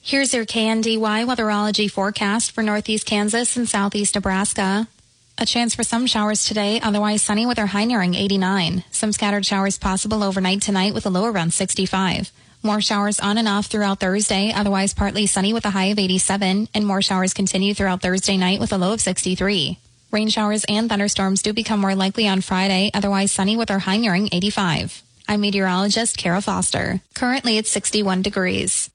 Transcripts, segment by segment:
Here's your KNDY weatherology forecast for northeast Kansas and southeast Nebraska. A chance for some showers today, otherwise sunny with our high nearing 89. Some scattered showers possible overnight tonight with a low around 65. More showers on and off throughout Thursday, otherwise partly sunny with a high of 87. And more showers continue throughout Thursday night with a low of 63. Rain showers and thunderstorms do become more likely on Friday, otherwise sunny with our high nearing 85. I'm meteorologist Kara Foster. Currently it's 61 degrees.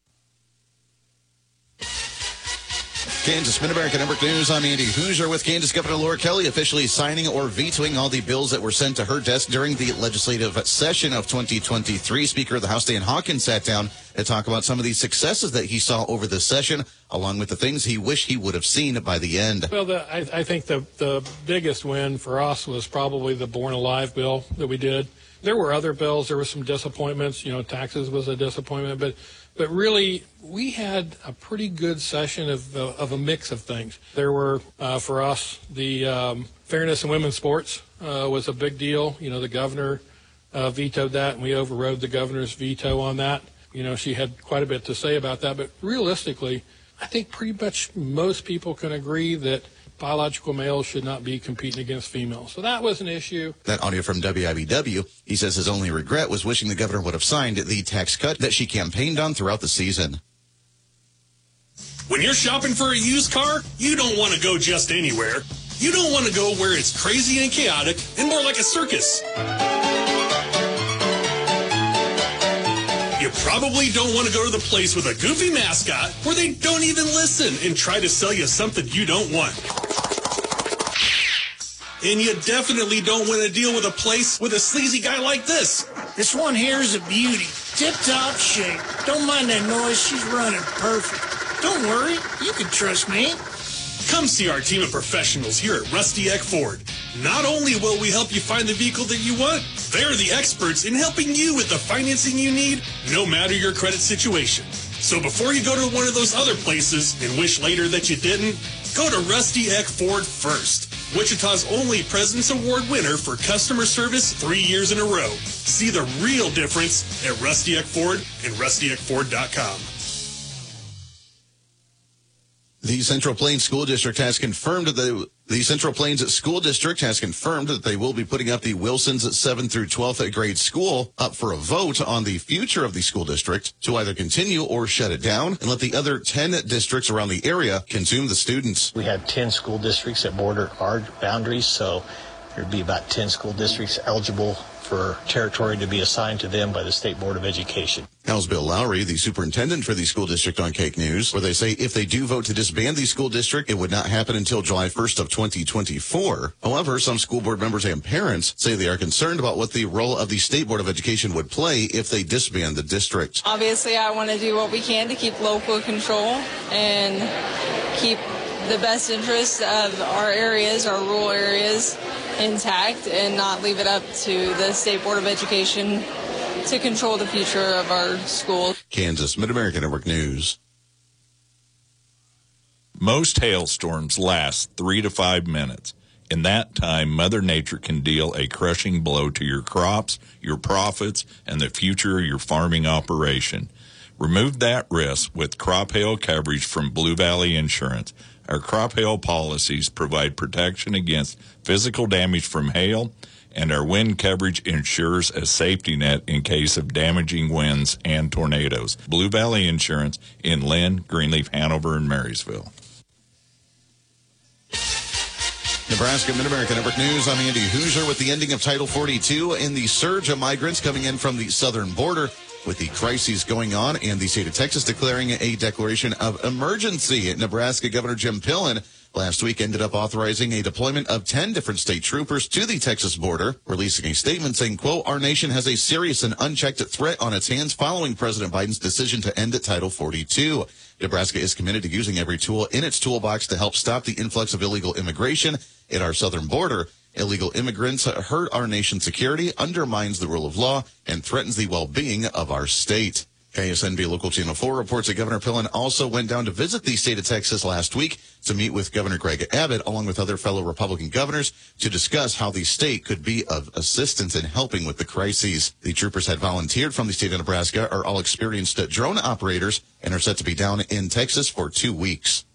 Kansas Mid-America Network News. I'm Andy Hoosier with Kansas Governor Laura Kelly officially signing or vetoing all the bills that were sent to her desk during the legislative session of 2023. Speaker of the House Dan Hawkins sat down to talk about some of the successes that he saw over this session, along with the things he wished he would have seen by the end. Well, I think the biggest win for us was probably the Born Alive bill that we did. There were other bills. There were some disappointments. Taxes was a disappointment, but really, we had a pretty good session of a mix of things. There were, for us, the fairness in women's sports was a big deal. The governor vetoed that, and we overrode the governor's veto on that. She had quite a bit to say about that. But realistically, I think pretty much most people can agree that biological males should not be competing against females. So that was an issue. That audio from WIBW. He says his only regret was wishing the governor would have signed the tax cut that she campaigned on throughout the season. When you're shopping for a used car, you don't want to go just anywhere. You don't want to go where it's crazy and chaotic and more like a circus. You probably don't want to go to the place with a goofy mascot where they don't even listen and try to sell you something you don't want. And you definitely don't want to deal with a place with a sleazy guy like this. This one here is a beauty. Tip-top shape. Don't mind that noise. She's running perfect. Don't worry. You can trust me. Come see our team of professionals here at Rusty Eck Ford. Not only will we help you find the vehicle that you want, they're the experts in helping you with the financing you need, no matter your credit situation. So before you go to one of those other places and wish later that you didn't, go to Rusty Eck Ford first. Wichita's only President's Award winner for customer service 3 years in a row. See the real difference at Rusty Eck Ford and rustyeckford.com. The Central Plains School District has confirmed that the Central Plains School District has confirmed that they will be putting up the Wilson's 7th through 12th grade school up for a vote on the future of the school district to either continue or shut it down and let the other 10 districts around the area consume the students. We have 10 school districts that border our boundaries, so there'd be about 10 school districts eligible for territory to be assigned to them by the State Board of Education. How's Bill Lowry, the superintendent for the school district, on Cake News, where they say if they do vote to disband the school district, it would not happen until July 1st of 2024. However, some school board members and parents say they are concerned about what the role of the State Board of Education would play if they disband the district. Obviously, I want to do what we can to keep local control and keep the best interests of our areas, our rural areas, intact and not leave it up to the State Board of Education to control the future of our schools. Kansas Mid-America Network News. Most hailstorms last 3 to 5 minutes. In that time, Mother Nature can deal a crushing blow to your crops, your profits, and the future of your farming operation. Remove that risk with crop hail coverage from Blue Valley Insurance. Our crop hail policies provide protection against physical damage from hail, and our wind coverage ensures a safety net in case of damaging winds and tornadoes. Blue Valley Insurance in Lynn, Greenleaf, Hanover, and Marysville. Nebraska Mid-America Network News. I'm Andy Hoosier with the ending of Title 42 and the surge of migrants coming in from the southern border. With the crises going on and the state of Texas declaring a declaration of emergency, Nebraska Governor Jim Pillen last week ended up authorizing a deployment of 10 different state troopers to the Texas border, releasing a statement saying, quote, "Our nation has a serious and unchecked threat on its hands following President Biden's decision to end Title 42. Nebraska is committed to using every tool in its toolbox to help stop the influx of illegal immigration at our southern border. Illegal immigrants hurt our nation's security, undermines the rule of law, and threatens the well-being of our state." KSNB Local Channel 4 reports that Governor Pillen also went down to visit the state of Texas last week to meet with Governor Greg Abbott, along with other fellow Republican governors, to discuss how the state could be of assistance in helping with the crises. The troopers had volunteered from the state of Nebraska, are all experienced drone operators, and are set to be down in Texas for 2 weeks.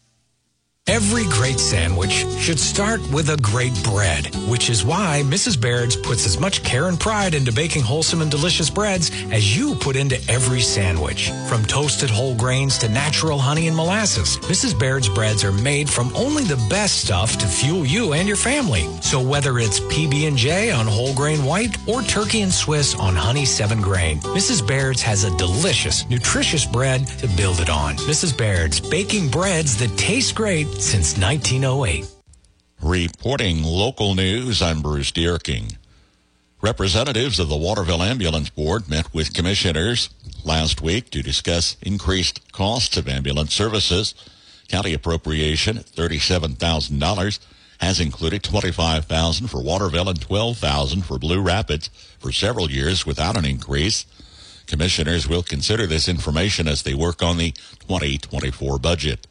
Every great sandwich should start with a great bread, which is why Mrs. Baird's puts as much care and pride into baking wholesome and delicious breads as you put into every sandwich. From toasted whole grains to natural honey and molasses, Mrs. Baird's breads are made from only the best stuff to fuel you and your family. So whether it's PB&J on whole grain white or turkey and Swiss on honey 7 grain, Mrs. Baird's has a delicious, nutritious bread to build it on. Mrs. Baird's, baking breads that taste great since 1908. Reporting local news, I'm Bruce Dierking. Representatives of the Waterville Ambulance Board met with commissioners last week to discuss increased costs of ambulance services. County appropriation at $37,000 has included $25,000 for Waterville and $12,000 for Blue Rapids for several years without an increase. Commissioners will consider this information as they work on the 2024 budget.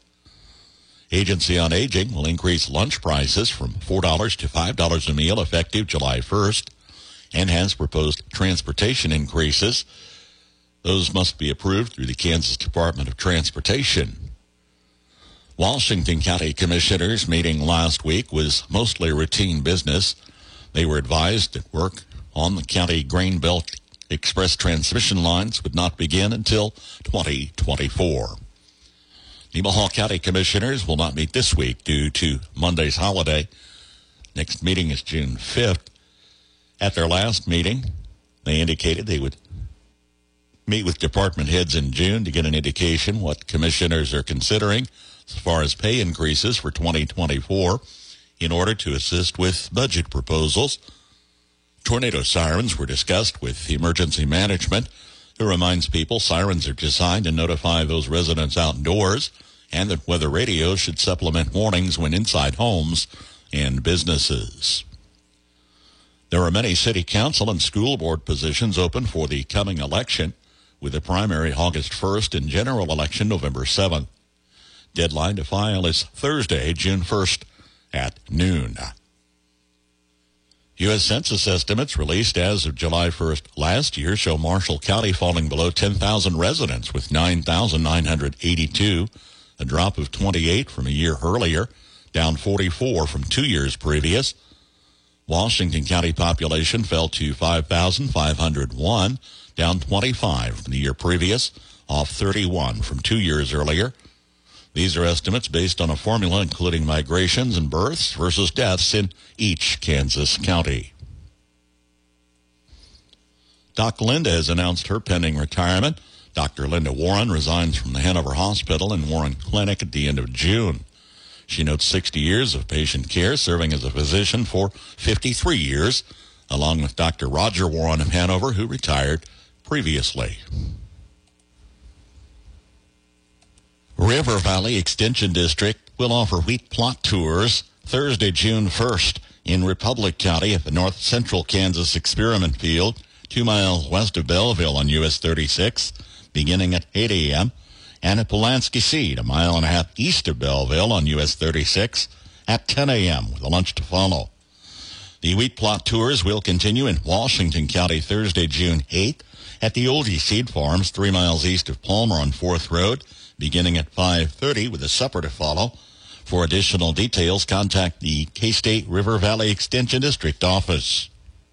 Agency on Aging will increase lunch prices from $4 to $5 a meal effective July 1st and has proposed transportation increases. Those must be approved through the Kansas Department of Transportation. Washington County Commissioners' meeting last week was mostly routine business. They were advised that work on the county grain belt express transmission lines would not begin until 2024. Nemaha County Commissioners will not meet this week due to Monday's holiday. Next meeting is June 5th. At their last meeting, they indicated they would meet with department heads in June to get an indication what commissioners are considering as far as pay increases for 2024 in order to assist with budget proposals. Tornado sirens were discussed with emergency management, who reminds people sirens are designed to notify those residents outdoors and that weather radios should supplement warnings when inside homes and businesses. There are many city council and school board positions open for the coming election, with the primary August 1st and general election November 7th. Deadline to file is Thursday, June 1st at noon. U.S. Census estimates released as of July 1st last year show Marshall County falling below 10,000 residents with 9,982, a drop of 28 from a year earlier, down 44 from 2 years previous. Washington County population fell to 5,501, down 25 from the year previous, off 31 from 2 years earlier. These are estimates based on a formula including migrations and births versus deaths in each Kansas county. Doc Linda has announced her pending retirement. Dr. Linda Warren resigns from the Hanover Hospital and Warren Clinic at the end of June. She notes 60 years of patient care, serving as a physician for 53 years, along with Dr. Roger Warren of Hanover, who retired previously. River Valley Extension District will offer wheat plot tours Thursday, June 1st in Republic County at the North Central Kansas Experiment Field, 2 miles west of Belleville on US 36, beginning at 8 a.m., and at Pulaski Seed, 1.5 miles east of Belleville on US 36, at 10 a.m., with a lunch to follow. The wheat plot tours will continue in Washington County Thursday, June 8th, at the Oldie Seed Farms, 3 miles east of Palmer on 4th Road, beginning at 5:30 with a supper to follow. For additional details, contact the K-State River Valley Extension District office.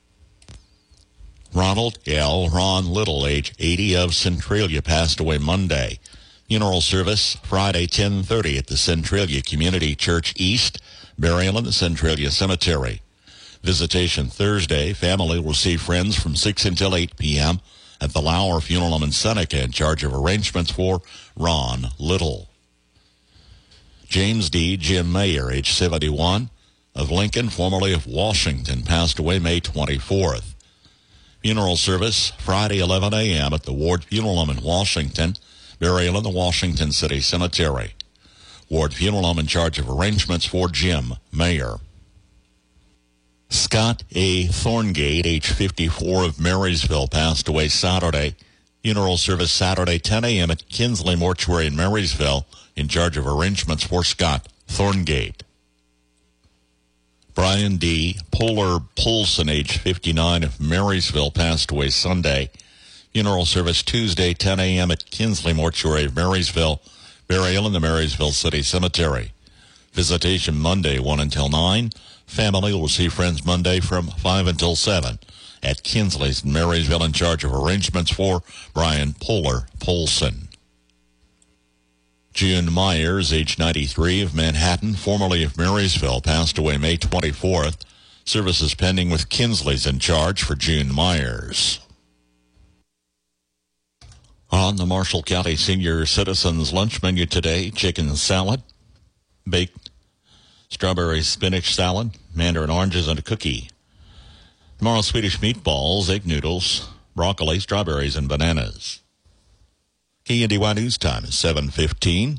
Ronald L. Ron Little, age 80, of Centralia, passed away Monday. Funeral service Friday, 10:30 at the Centralia Community Church East, burial in the Centralia Cemetery. Visitation Thursday. Family will see friends from 6 until 8 p.m. at the Lauer Funeral Home in Seneca, in charge of arrangements for Ron Little. James D. Jim Mayer, age 71, of Lincoln, formerly of Washington, passed away May 24th. Funeral service Friday, 11 a.m. at the Ward Funeral Home in Washington, burial in the Washington City Cemetery. Ward Funeral Home in charge of arrangements for Jim Mayer. Scott A. Thorngate, age 54, of Marysville, passed away Saturday. Funeral service Saturday, 10 a.m. at Kinsley Mortuary in Marysville, in charge of arrangements for Scott Thorngate. Brian D. Polar Polson, age 59, of Marysville, passed away Sunday. Funeral service Tuesday, 10 a.m. at Kinsley Mortuary of Marysville. Burial in the Marysville City Cemetery. Visitation Monday, 1 until 9. Family will see friends Monday from 5 until 7 at Kinsley's in Marysville, in charge of arrangements for Brian Polar Polson. June Myers, age 93, of Manhattan, formerly of Marysville, passed away May 24th. Services pending with Kinsley's in charge for June Myers. On the Marshall County Senior Citizens lunch menu today, chicken salad, baked strawberry spinach salad, mandarin oranges, and a cookie. Tomorrow, Swedish meatballs, egg noodles, broccoli, strawberries, and bananas. KNDY News Time is 7:15.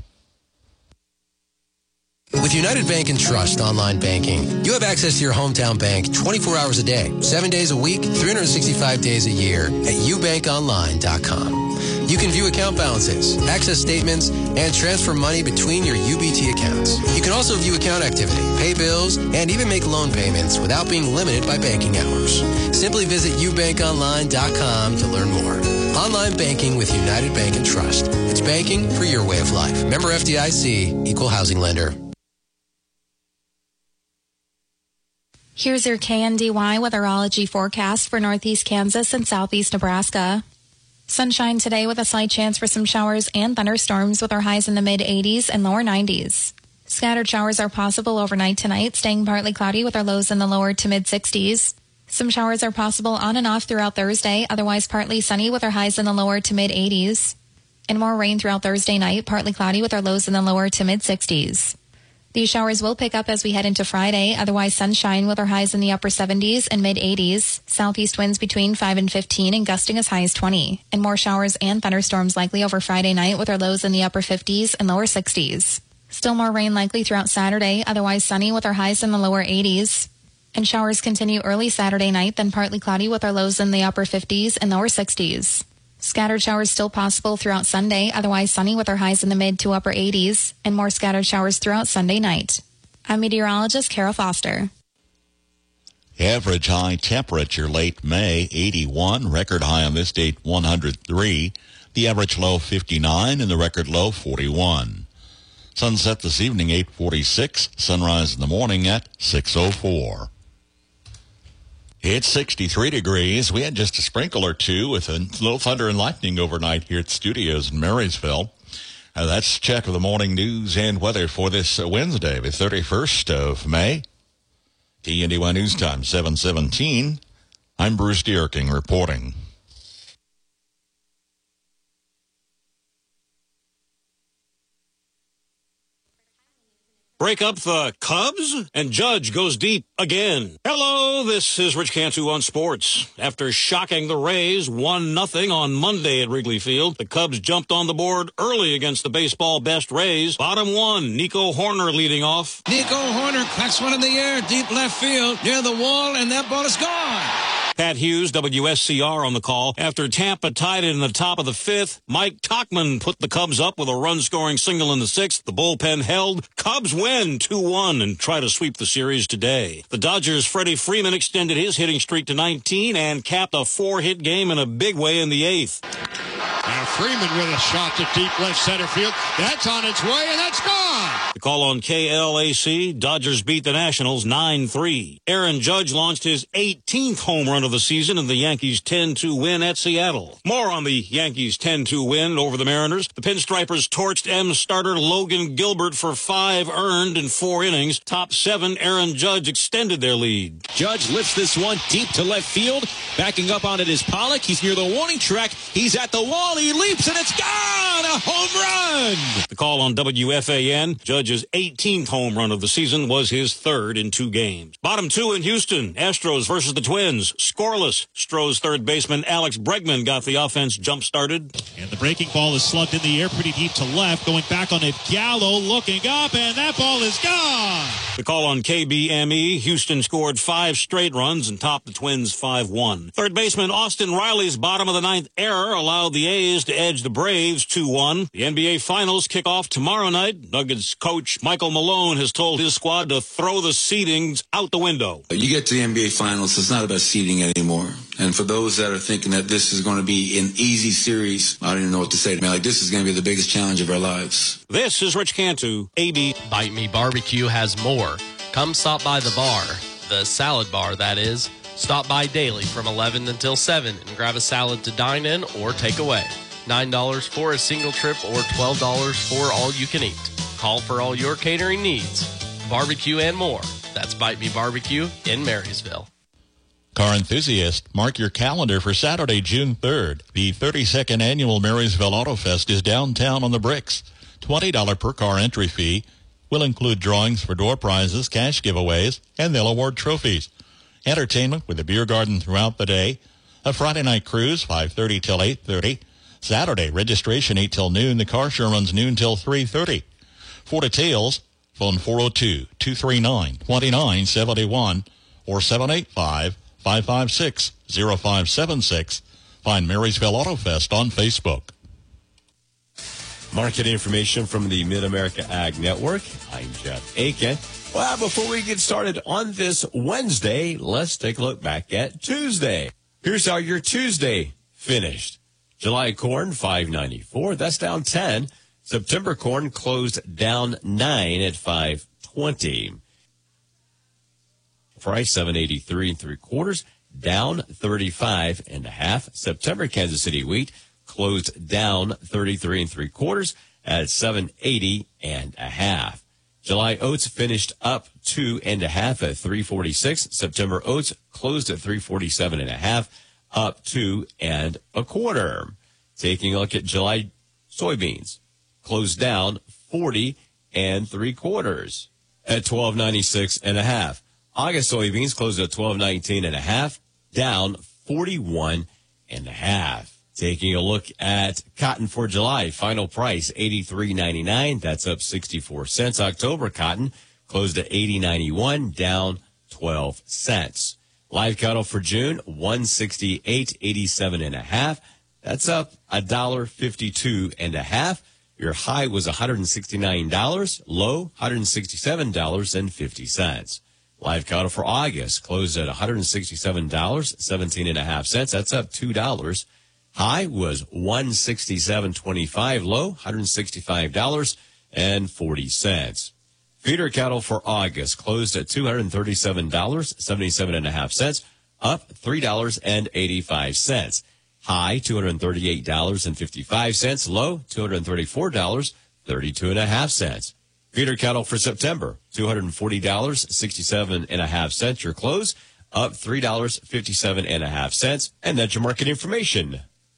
With United Bank and Trust online banking, you have access to your hometown bank 24 hours a day, 7 days a week, 365 days a year at ubankonline.com. You can view account balances, access statements, and transfer money between your UBT accounts. You can also view account activity, pay bills, and even make loan payments without being limited by banking hours. Simply visit ubankonline.com to learn more. Online banking with United Bank and Trust. It's banking for your way of life. Member FDIC, Equal Housing Lender. Here's your KNDY weatherology forecast for northeast Kansas and southeast Nebraska. Sunshine today with a slight chance for some showers and thunderstorms with our highs in the mid-80s and lower 90s. Scattered showers are possible overnight tonight, staying partly cloudy with our lows in the lower to mid-60s. Some showers are possible on and off throughout Thursday, otherwise partly sunny with our highs in the lower to mid-80s. And more rain throughout Thursday night, partly cloudy with our lows in the lower to mid-60s. These showers will pick up as we head into Friday, otherwise sunshine with our highs in the upper 70s and mid-80s, southeast winds between 5 and 15 and gusting as high as 20, and more showers and thunderstorms likely over Friday night with our lows in the upper 50s and lower 60s. Still more rain likely throughout Saturday, otherwise sunny with our highs in the lower 80s, and showers continue early Saturday night, then partly cloudy with our lows in the upper 50s and lower 60s. Scattered showers still possible throughout Sunday, otherwise sunny with our highs in the mid to upper 80s, and more scattered showers throughout Sunday night. I'm meteorologist Carol Foster. Average high temperature late May, 81. Record high on this date, 103. The average low, 59, and the record low, 41. Sunset this evening, 8:46. Sunrise in the morning at 6:04. It's 63 degrees. We had just a sprinkle or two with a little thunder and lightning overnight here at studios in Marysville. That's a check of the morning news and weather for this Wednesday, the 31st of May. KNDY News Time, 7:17. I'm Bruce Dierking reporting. Break up the Cubs, and Judge goes deep again. Hello, this is Rich Cantu on sports. After shocking the Rays 1-0 on Monday at Wrigley Field, the Cubs jumped on the board early against the baseball best Rays. Bottom one, Nico Horner leading off. Nico Horner cracks one in the air, deep left field, near the wall, and that ball is gone. Pat Hughes, WSCR, on the call. After Tampa tied it in the top of the fifth, Mike Tauchman put the Cubs up with a run-scoring single in the sixth. The bullpen held. Cubs win 2-1 and try to sweep the series today. The Dodgers' Freddie Freeman extended his hitting streak to 19 and capped a 4-hit game in a big way in the eighth. Now Freeman with a shot to deep left center field. That's on its way, and that's gone. The call on KLAC. Dodgers beat the Nationals 9-3. Aaron Judge launched his 18th home run of the season in the Yankees' 10-2 win at Seattle. More on the Yankees' 10-2 win over the Mariners. The Pinstripers torched M starter Logan Gilbert for 5 earned in 4 innings. Top 7, Aaron Judge extended their lead. Judge lifts this one deep to left field. Backing up on it is Pollock. He's near the warning track. He's at the wall. He leaps, and it's gone! A home run! The call on WFAN. Judge's 18th home run of the season was his 3rd in 2 games. Bottom 2 in Houston. Astros versus the Twins. Scoreless. Stros third baseman Alex Bregman got the offense jump-started. And the breaking ball is slugged in the air pretty deep to left. Going back on it, Gallo looking up, and and that ball is gone. The call on KBME, Houston scored 5 straight runs and topped the Twins 5-1. Third baseman Austin Riley's bottom of the 9th error allowed the A's to edge the Braves 2-1. The NBA Finals kick off tomorrow night. Nuggets coach Michael Malone has told his squad to throw the seedings out the window. You get to the NBA Finals, it's not about seeding anymore. And for those that are thinking that this is going to be an easy series, I don't even know what to say. Man, like, this is going to be the biggest challenge of our lives. This is Rich Cantu, AB. Bite Me Barbecue has more. Come stop by the bar, the salad bar, that is. Stop by daily from 11 until 7 and grab a salad to dine in or take away. $9 for a single trip or $12 for all you can eat. Call for all your catering needs. Barbecue and more. That's Bite Me Barbecue in Marysville. Car enthusiast, mark your calendar for Saturday, June 3rd. The 32nd annual Marysville Auto Fest is downtown on the bricks. $20 per car entry fee will include drawings for door prizes, cash giveaways, and they'll award trophies. Entertainment with a beer garden throughout the day. A Friday night cruise, 5:30 till 8:30. Saturday, registration 8 till noon. The car show runs noon till 3:30. For details, phone 402-239-2971 or 785-556-0576. Find Marysville Auto Fest on Facebook. Market information from the Mid-America Ag Network. I'm Jeff Aiken. Well, before we get started on this Wednesday, let's take a look back at Tuesday. Here's how your Tuesday finished. July corn, $5.94. That's down 10. September corn closed down 9 at $5.20. Price, $7.83 3/4, down 35.5. September Kansas City wheat closed down 33 3/4 at $7.80.5. July oats finished up 2.5 at $3.46. September oats closed at $3.47.5, up 2 1/4. Taking a look at July soybeans, closed down 40 3/4 at $12.96.5. August soybeans closed at $12.19.5, down 41.5. Taking a look at cotton for July, final price $83.99. That's up 64 cents. October cotton closed at $80.91, down 12 cents. Live cattle for June, $168.87.5. That's up $1.52.5. Your high was $169, low $167.50. Live cattle for August closed at $167.17.5. That's up $2. High was $167.25, low $165.40. Feeder cattle for August closed at $237.77.5, up $3.85. High $238.55, low $234.32.5. Feeder cattle for September, $240.67.5 your close, up $3.57.5. And that's your market information.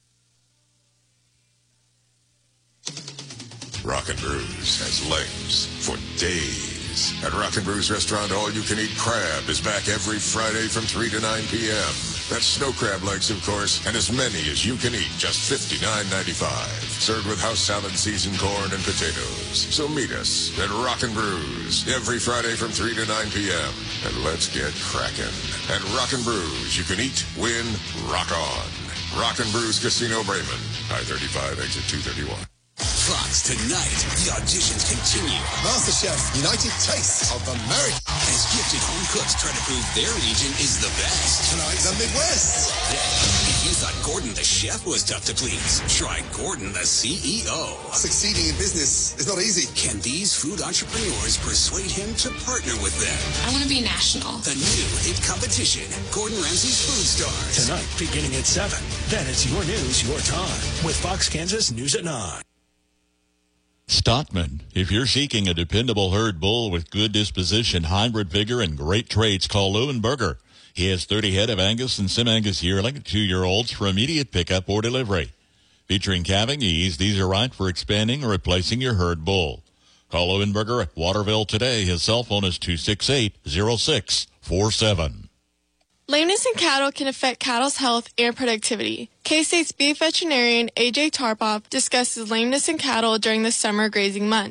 Rockin' Brews has legs for days. At Rockin' Brews Restaurant, all-you-can-eat crab is back every Friday from 3 to 9 p.m. That's snow crab legs, of course, and as many as you can eat, just $59.95. Served with house salad, seasoned corn, and potatoes. So meet us at Rockin' Brews every Friday from 3 to 9 p.m. And let's get crackin'. At Rockin' Brews, you can eat, win, rock on. Rockin' Brews Casino Bremen, I-35, exit 231. Fox tonight. The auditions continue. MasterChef United Tastes of America. As gifted home cooks try to prove their region is the best. Tonight, the Midwest. Then, if you thought Gordon the chef was tough to please, try Gordon the CEO. Succeeding in business is not easy. Can these food entrepreneurs persuade him to partner with them? I want to be national. The new hit competition, Gordon Ramsay's Food Stars. Tonight, beginning at 7. Then it's your news, your time. With Fox Kansas News at 9. Stockman, if you're seeking a dependable herd bull with good disposition, hybrid vigor, and great traits, call Leuenberger. He has 30 head of Angus and Sim-Angus yearling, 2-year-olds for immediate pickup or delivery. Featuring calving ease, these are right for expanding or replacing your herd bull. Call Leuenberger at Waterville today. His cell phone is 268-0647. Lameness in cattle can affect cattle's health and productivity. K-State's beef veterinarian A.J. Tarboff discusses lameness in cattle during the summer grazing months.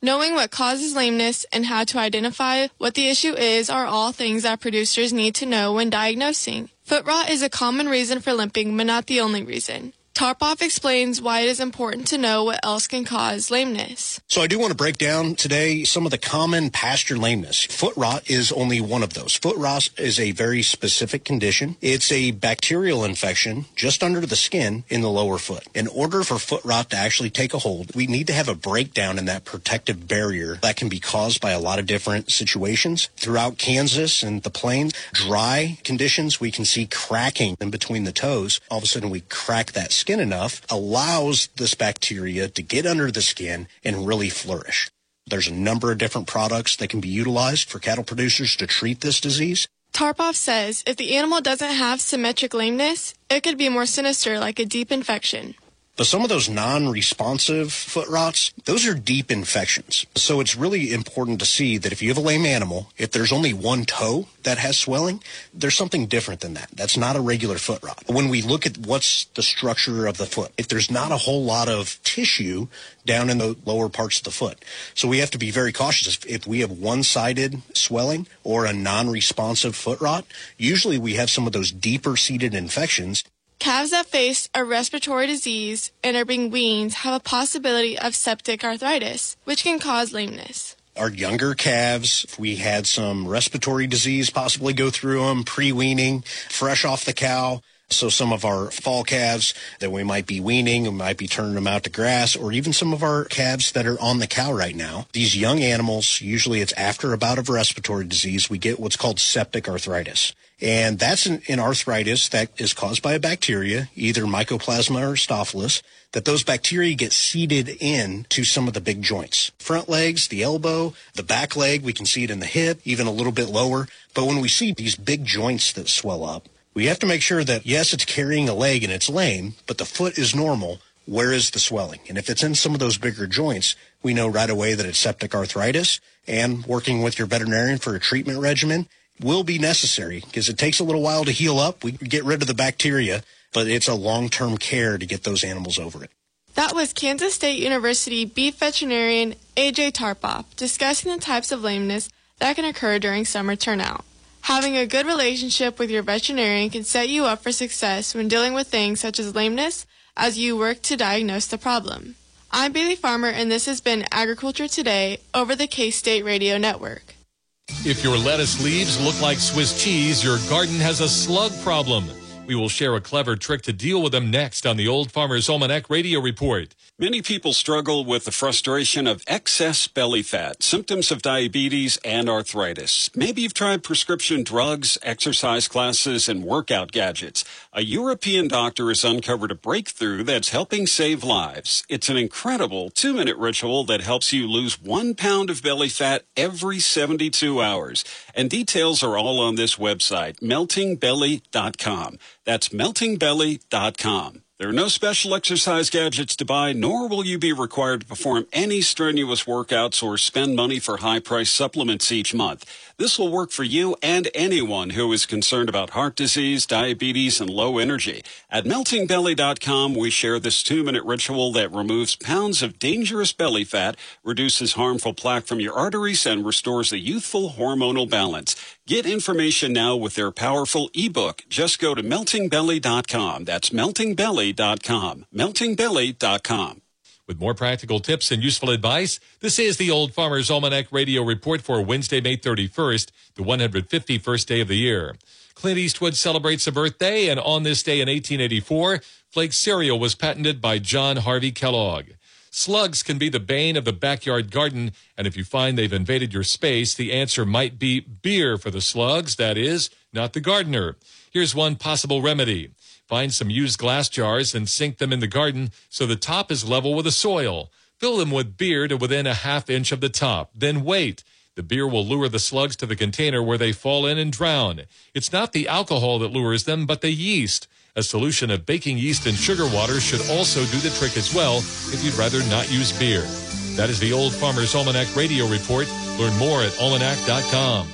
Knowing what causes lameness and how to identify what the issue is are all things that producers need to know when diagnosing. Foot rot is a common reason for limping, but not the only reason. Tarpoff explains why it is important to know what else can cause lameness. So I do want to break down today some of the common pasture lameness. Foot rot is only one of those. Foot rot is a very specific condition. It's a bacterial infection just under the skin in the lower foot. In order for foot rot to actually take a hold, we need to have a breakdown in that protective barrier that can be caused by a lot of different situations. Throughout Kansas and the plains, dry conditions, we can see cracking in between the toes. All of a sudden, we crack that skin enough, allows this bacteria to get under the skin and really flourish. There's a number of different products that can be utilized for cattle producers to treat this disease. Tarpoff says if the animal doesn't have symmetric lameness, it could be more sinister, like a deep infection. But some of those non-responsive foot rots, those are deep infections. So it's really important to see that if you have a lame animal, if there's only one toe that has swelling, there's something different than that. That's not a regular foot rot. When we look at what's the structure of the foot, if there's not a whole lot of tissue down in the lower parts of the foot. So we have to be very cautious. If we have one-sided swelling or a non-responsive foot rot, usually we have some of those deeper-seated infections. Calves that face a respiratory disease and are being weaned have a possibility of septic arthritis, which can cause lameness. Our younger calves, if we had some respiratory disease possibly go through them, pre-weaning, fresh off the cow. So some of our fall calves that we might be weaning, we might be turning them out to grass, or even some of our calves that are on the cow right now. These young animals, usually it's after a bout of respiratory disease, we get what's called septic arthritis. And that's an arthritis that is caused by a bacteria, either Mycoplasma or Staphylococcus, that those bacteria get seeded in to some of the big joints. Front legs, the elbow, the back leg, we can see it in the hip, even a little bit lower. But when we see these big joints that swell up, we have to make sure that, yes, it's carrying a leg and it's lame, but the foot is normal. Where is the swelling? And if it's in some of those bigger joints, we know right away that it's septic arthritis, and working with your veterinarian for a treatment regimen will be necessary because it takes a little while to heal up. We get rid of the bacteria, but it's a long-term care to get those animals over it. That was Kansas State University beef veterinarian A.J. Tarpoff discussing the types of lameness that can occur during summer turnout. Having a good relationship with your veterinarian can set you up for success when dealing with things such as lameness as you work to diagnose the problem. I'm Bailey Farmer, and this has been Agriculture Today over the K-State Radio Network. If your lettuce leaves look like Swiss cheese, your garden has a slug problem. We will share a clever trick to deal with them next on the Old Farmer's Almanac Radio Report. Many people struggle with the frustration of excess belly fat, symptoms of diabetes and arthritis. Maybe you've tried prescription drugs, exercise classes, and workout gadgets. A European doctor has uncovered a breakthrough that's helping save lives. It's an incredible 2-minute ritual that helps you lose 1 pound of belly fat every 72 hours. And details are all on this website, meltingbelly.com. That's meltingbelly.com. There are no special exercise gadgets to buy, nor will you be required to perform any strenuous workouts or spend money for high-priced supplements each month. This will work for you and anyone who is concerned about heart disease, diabetes, and low energy. At meltingbelly.com, we share this 2-minute ritual that removes pounds of dangerous belly fat, reduces harmful plaque from your arteries, and restores a youthful hormonal balance. Get information now with their powerful ebook. Just go to meltingbelly.com. That's meltingbelly.com. meltingbelly.com. With more practical tips and useful advice, this is the Old Farmer's Almanac Radio Report for Wednesday, May 31st, the 151st day of the year. Clint Eastwood celebrates a birthday, and on this day in 1884, Flake cereal was patented by John Harvey Kellogg. Slugs can be the bane of the backyard garden, and if you find they've invaded your space, the answer might be beer for the slugs, that is, not the gardener. Here's one possible remedy. Find some used glass jars and sink them in the garden so the top is level with the soil. Fill them with beer to within a ½ inch of the top. Then wait. The beer will lure the slugs to the container where they fall in and drown. It's not the alcohol that lures them, but the yeast. A solution of baking yeast and sugar water should also do the trick as well if you'd rather not use beer. That is the Old Farmer's Almanac Radio Report. Learn more at almanac.com.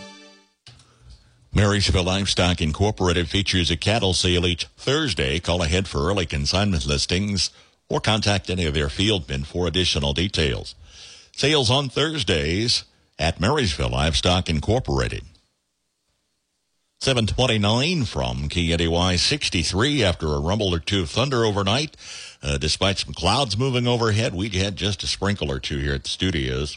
Marysville Livestock Incorporated features a cattle sale each Thursday. Call ahead for early consignment listings or contact any of their field men for additional details. Sales on Thursdays at Marysville Livestock Incorporated. 7:29 from KNDY 63 after a rumble or two of thunder overnight. Despite some clouds moving overhead, we had just a sprinkle or two here at the studios.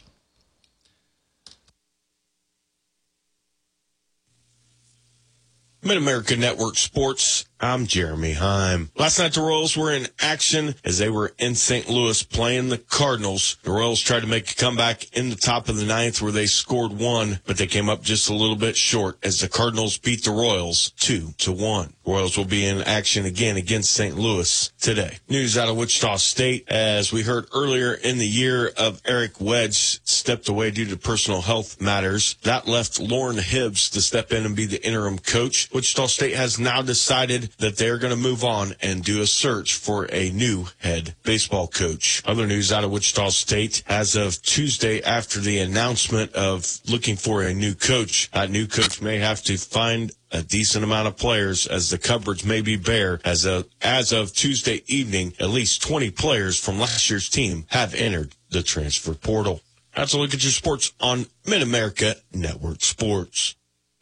Mid-America Network Sports, I'm Jeremy Heim. Last night the Royals were in action as they were in St. Louis playing the Cardinals. The Royals tried to make a comeback in the top of the ninth where they scored one, but they came up just a little bit short as the Cardinals beat the Royals 2-1. Royals will be in action again against St. Louis today. News out of Wichita State, as we heard earlier in the year of Eric Wedge stepped away due to personal health matters. That left Lauren Hibbs to step in and be the interim coach. Wichita State has now decided that they're going to move on and do a search for a new head baseball coach. Other news out of Wichita State, as of Tuesday after the announcement of looking for a new coach, that new coach may have to find a decent amount of players as the cupboards may be bare. As of Tuesday evening, at least 20 players from last year's team have entered the transfer portal. That's a look at your sports on Mid-America Network Sports.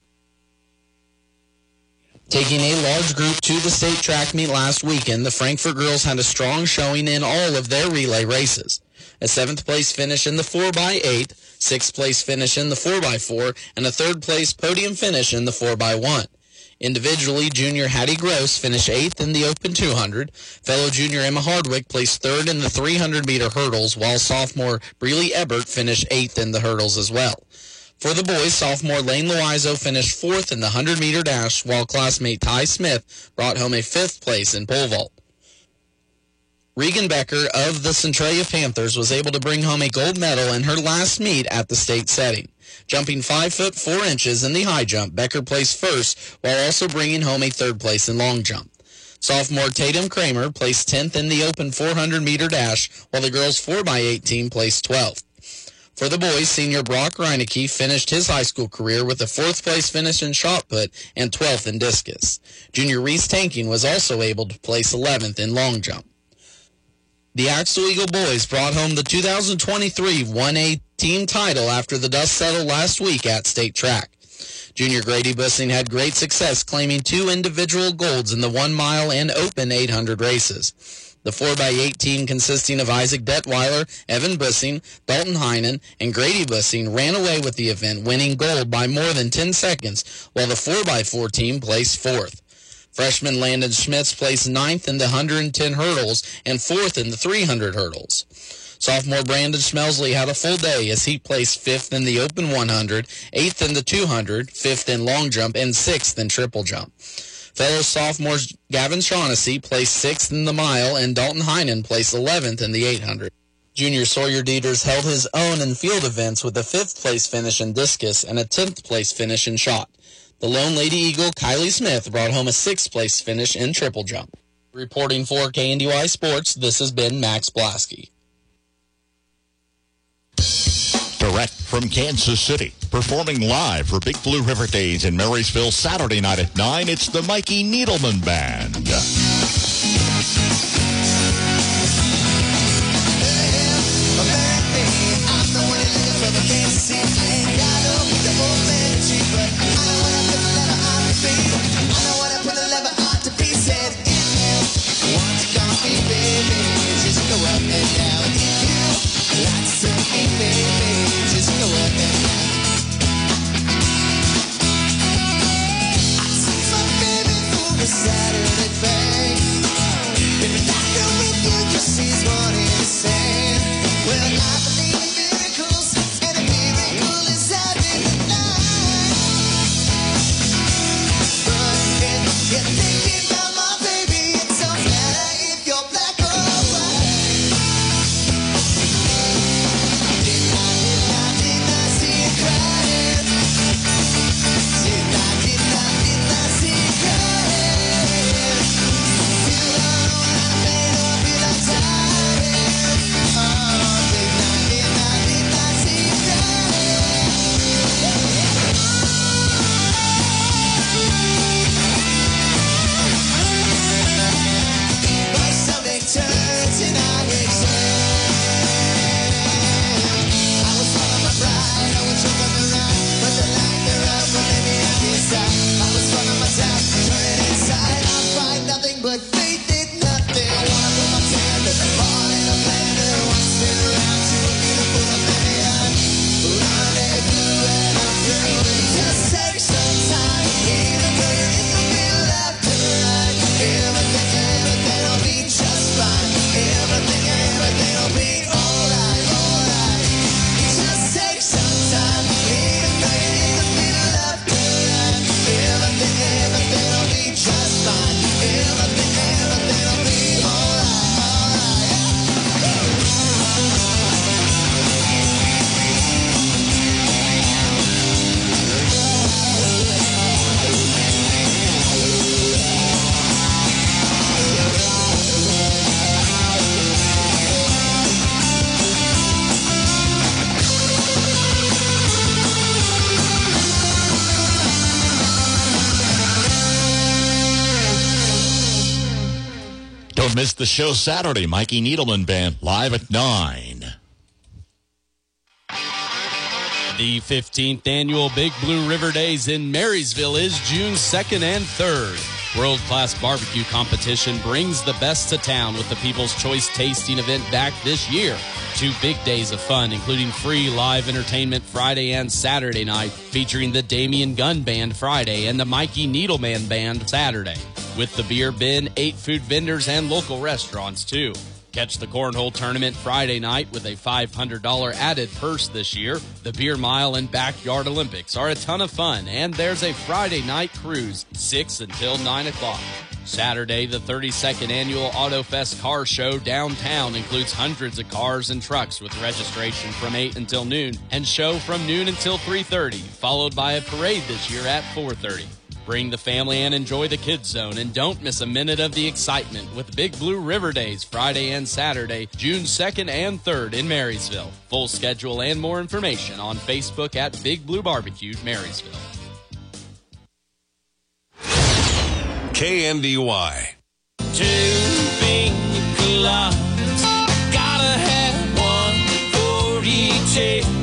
Taking a large group to the state track meet last weekend, the Frankfort girls had a strong showing in all of their relay races. A 7th place finish in the 4x8, 6th place finish in the 4x4, and a 3rd place podium finish in the 4x1. Individually, junior Hattie Gross finished 8th in the Open 200. Fellow junior Emma Hardwick placed 3rd in the 300-meter hurdles, while sophomore Breely Ebert finished 8th in the hurdles as well. For the boys, sophomore Lane Loizo finished 4th in the 100-meter dash, while classmate Ty Smith brought home a 5th place in pole vault. Regan Becker of the Centralia Panthers was able to bring home a gold medal in her last meet at the state setting. Jumping 5 foot 4 inches in the high jump, Becker placed first, while also bringing home a 3rd place in long jump. Sophomore Tatum Kramer placed 10th in the open 400-meter dash, while the girls 4x8 team placed 12th. For the boys, senior Brock Reinecke finished his high school career with a 4th place finish in shot put and 12th in discus. Junior Reese Tanking was also able to place 11th in long jump. The Axel Eagle boys brought home the 2023 1A team title after the dust settled last week at state track. Junior Grady Bussing had great success claiming 2 individual golds in the 1 mile and open 800 races. The 4x8 team consisting of Isaac Detweiler, Evan Bussing, Dalton Heinen, and Grady Bussing ran away with the event, winning gold by more than 10 seconds, while the 4x4 team placed 4th. Freshman Landon Schmitz placed 9th in the 110 hurdles and 4th in the 300 hurdles. Sophomore Brandon Schmelsley had a full day as he placed 5th in the open 100, 8th in the 200, 5th in long jump, and 6th in triple jump. Fellow sophomores Gavin Shaughnessy placed 6th in the mile, and Dalton Heinen placed 11th in the 800. Junior Sawyer Dieters held his own in field events with a 5th place finish in discus and a 10th place finish in shot. The Lone Lady Eagle Kylie Smith brought home a 6th place finish in triple jump. Reporting for KNDY Sports, this has been Max Blasky. Direct from Kansas City, performing live for Big Blue River Days in Marysville Saturday night at 9, it's the Mikey Needleman Band. Saturday fair. miss the show Saturday. Mikey Needleman Band live at 9. The 15th annual Big Blue River Days in Marysville is June 2nd and 3rd. World-class barbecue competition brings the best to town with the People's Choice Tasting event back this year. 2 big days of fun, including free live entertainment Friday and Saturday night, featuring the Damien Gunn Band Friday and the Mikey Needleman Band Saturday. With the beer bin, 8 food vendors, and local restaurants, too. Catch the Cornhole Tournament Friday night with a $500 added purse this year. The Beer Mile and Backyard Olympics are a ton of fun, and there's a Friday night cruise, 6 until 9 o'clock. Saturday, the 32nd Annual AutoFest Car Show downtown includes hundreds of cars and trucks with registration from 8 until noon and show from noon until 3:30, followed by a parade this year at 4:30. Bring the family and enjoy the Kids Zone, and don't miss a minute of the excitement with Big Blue River Days Friday and Saturday, June 2nd and 3rd in Marysville. Full schedule and more information on Facebook at Big Blue Barbecue Marysville. KNDY. 2 pina coladas, gotta have one for each.